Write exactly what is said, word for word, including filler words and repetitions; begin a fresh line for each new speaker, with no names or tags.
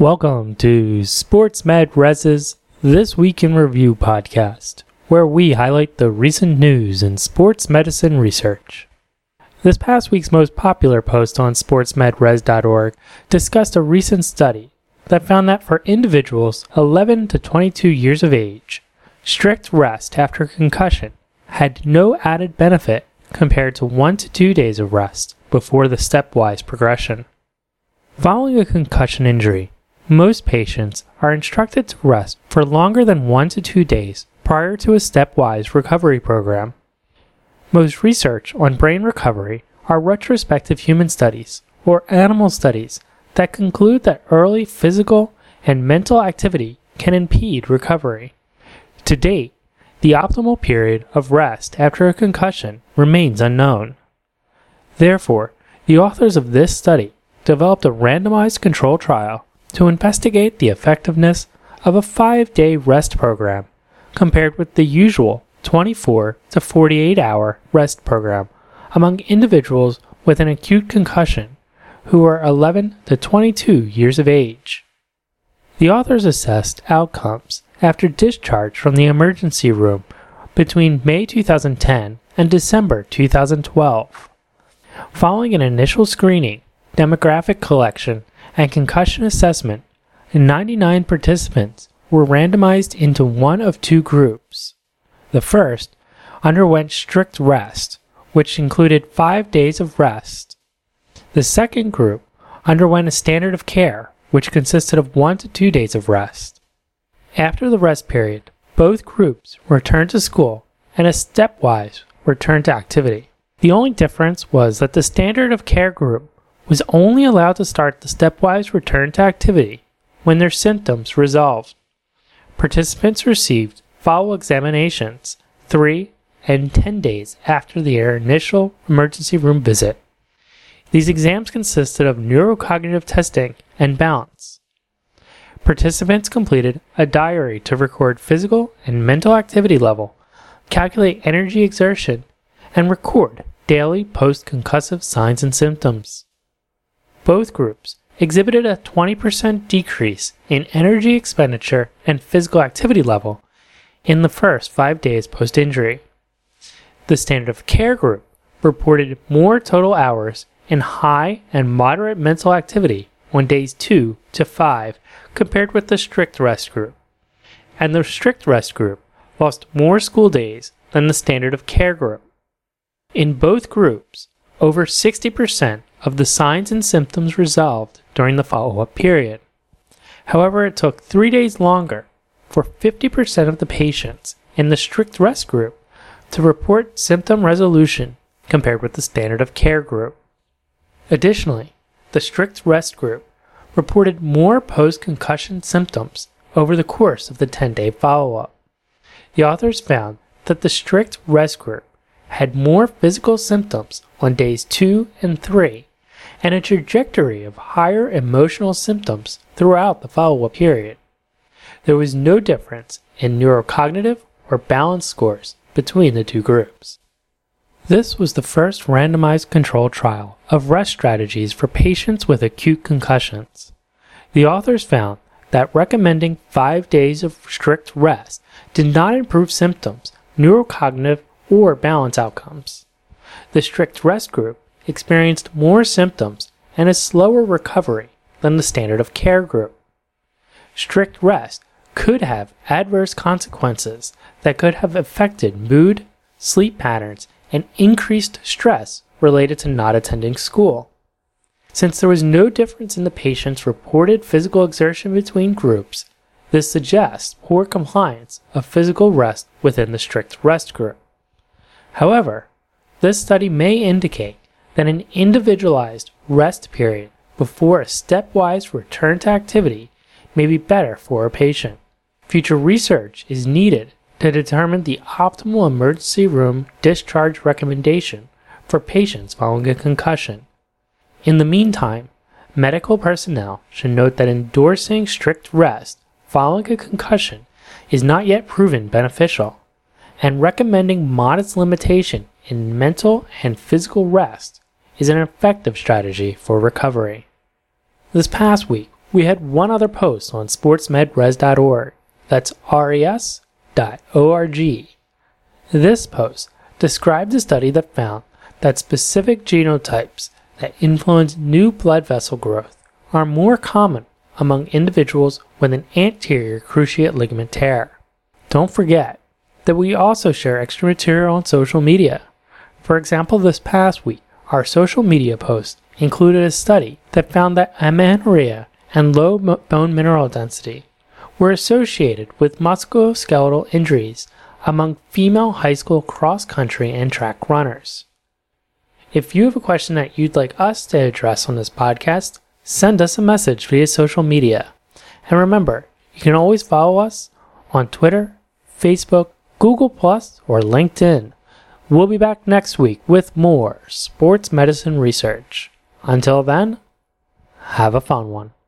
Welcome to Sports Med Res's This Week in Review podcast, where we highlight the recent news in sports medicine research. This past week's most popular post on sports med res dot org discussed a recent study that found that for individuals eleven to twenty-two years of age, strict rest after concussion had no added benefit compared to one to two days of rest before the stepwise progression. Following a concussion injury, most patients are instructed to rest for longer than one to two days prior to a stepwise recovery program. Most research on brain recovery are retrospective human studies or animal studies that conclude that early physical and mental activity can impede recovery. To date, the optimal period of rest after a concussion remains unknown. Therefore, the authors of this study developed a randomized control trial to investigate the effectiveness of a five-day rest program compared with the usual twenty-four to forty-eight hour rest program among individuals with an acute concussion who are eleven to twenty-two years of age. The authors assessed outcomes after discharge from the emergency room between May two thousand ten and December two thousand twelve. Following an initial screening, demographic collection, and concussion assessment, ninety-nine participants were randomized into one of two groups. The first underwent strict rest, which included five days of rest. The second group underwent a standard of care, which consisted of one to two days of rest. After the rest period, both groups returned to school and a stepwise return to activity. The only difference was that the standard of care group was only allowed to start the stepwise return to activity when their symptoms resolved. Participants received follow examinations three and ten days after their initial emergency room visit. These exams consisted of neurocognitive testing and balance. Participants completed a diary to record physical and mental activity level, calculate energy exertion, and record daily post-concussive signs and symptoms. Both groups exhibited a twenty percent decrease in energy expenditure and physical activity level in the first five days post-injury. The standard of care group reported more total hours in high and moderate mental activity on days two to five compared with the strict rest group, and the strict rest group lost more school days than the standard of care group. In both groups, over sixty percent of the signs and symptoms resolved during the follow-up period. However, it took three days longer for fifty percent of the patients in the strict rest group to report symptom resolution compared with the standard of care group. Additionally, the strict rest group reported more post-concussion symptoms over the course of the ten-day follow-up. The authors found that the strict rest group had more physical symptoms on days two and three, and a trajectory of higher emotional symptoms throughout the follow-up period. There was no difference in neurocognitive or balance scores between the two groups. This was the first randomized controlled trial of rest strategies for patients with acute concussions. The authors found that recommending five days of strict rest did not improve symptoms, neurocognitive, or balance outcomes. The strict rest group experienced more symptoms and a slower recovery than the standard of care group. Strict rest could have adverse consequences that could have affected mood, sleep patterns, and increased stress related to not attending school. Since there was no difference in the patient's reported physical exertion between groups, this suggests poor compliance of physical rest within the strict rest group. However, this study may indicate that an individualized rest period before a stepwise return to activity may be better for a patient. Future research is needed to determine the optimal emergency room discharge recommendation for patients following a concussion. In the meantime, medical personnel should note that endorsing strict rest following a concussion is not yet proven beneficial, and recommending modest limitation in mental and physical rest is an effective strategy for recovery. This past week, we had one other post on sports med res dot org. That's res dot org. This post described a study that found that specific genotypes that influence new blood vessel growth are more common among individuals with an anterior cruciate ligament tear. Don't forget that we also share extra material on social media. For example, this past week, our social media post included a study that found that amenorrhea and low bone mineral density were associated with musculoskeletal injuries among female high school cross-country and track runners. If you have a question that you'd like us to address on this podcast, send us a message via social media. And remember, you can always follow us on Twitter, Facebook, Google plus, or LinkedIn. We'll be back next week with more sports medicine research. Until then, have a fun one.